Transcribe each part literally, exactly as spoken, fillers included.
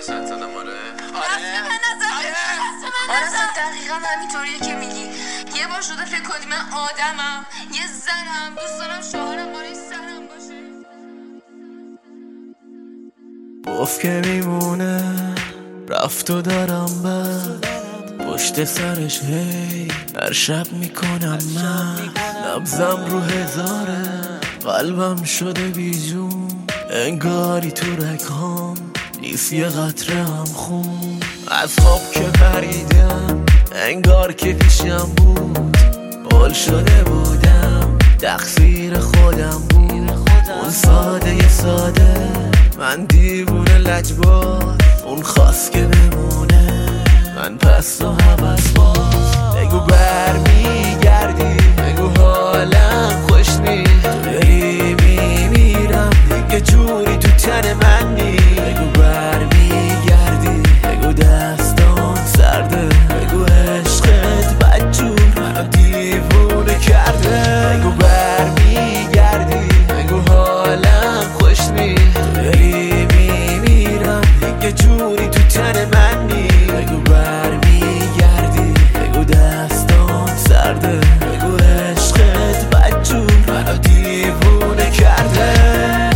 واسه زدم. آره آره من نظر آره اصلا دقیقا همینطوریه که میگی. یه بار شده فکر کنی من آدمم، یه زنم، دوست دارم شوهرم بالای سرم باشه. گفت که میمونه، رفت و دارم بد پشت سرش هی هر شب میکنم من. نبزم رو هزاره، قلبم شده بیجون، انگاری تو رگام نیست یه قطره هم خون. از خواب که پریدم انگار که پیشم بود، بال شده بودم تقصیر خودم بود. اون ساده یه ساده، من دیوونه لجبار، اون خواست که بمونه، من پس و حوض باز. بگو بر میگردی، بگو حالم خوش نی، تو داری میمیرم دیگه جوری تو تن من نی. بگو بر میگردی، بگو دستان سرده، بگو عشقت بدجور منو دیوونه کرده. بگو بر میگردی، بگو حالم خوش نی، تو داری میمیرم دیگه جوری تو تن من نی. بگو بر میگردی، بگو دستان سرده، بگو عشقت بدجور منو دیوونه کرده.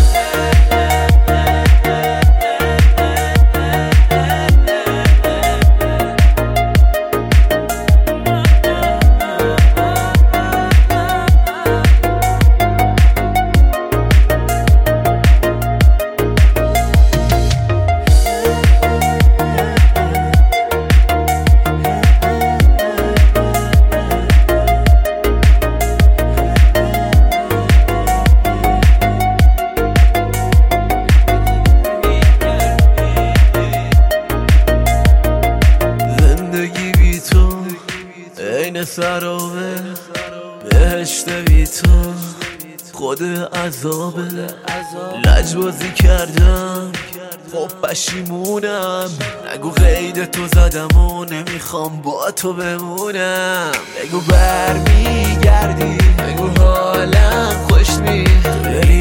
سرابه بهشت بی تو خود عذابه. لجبازی کردم خب پشیمونم، نگو قید تو زدم و نمیخوام با تو بمونم. بگو بر میگردی، بگو حالم خوش نی،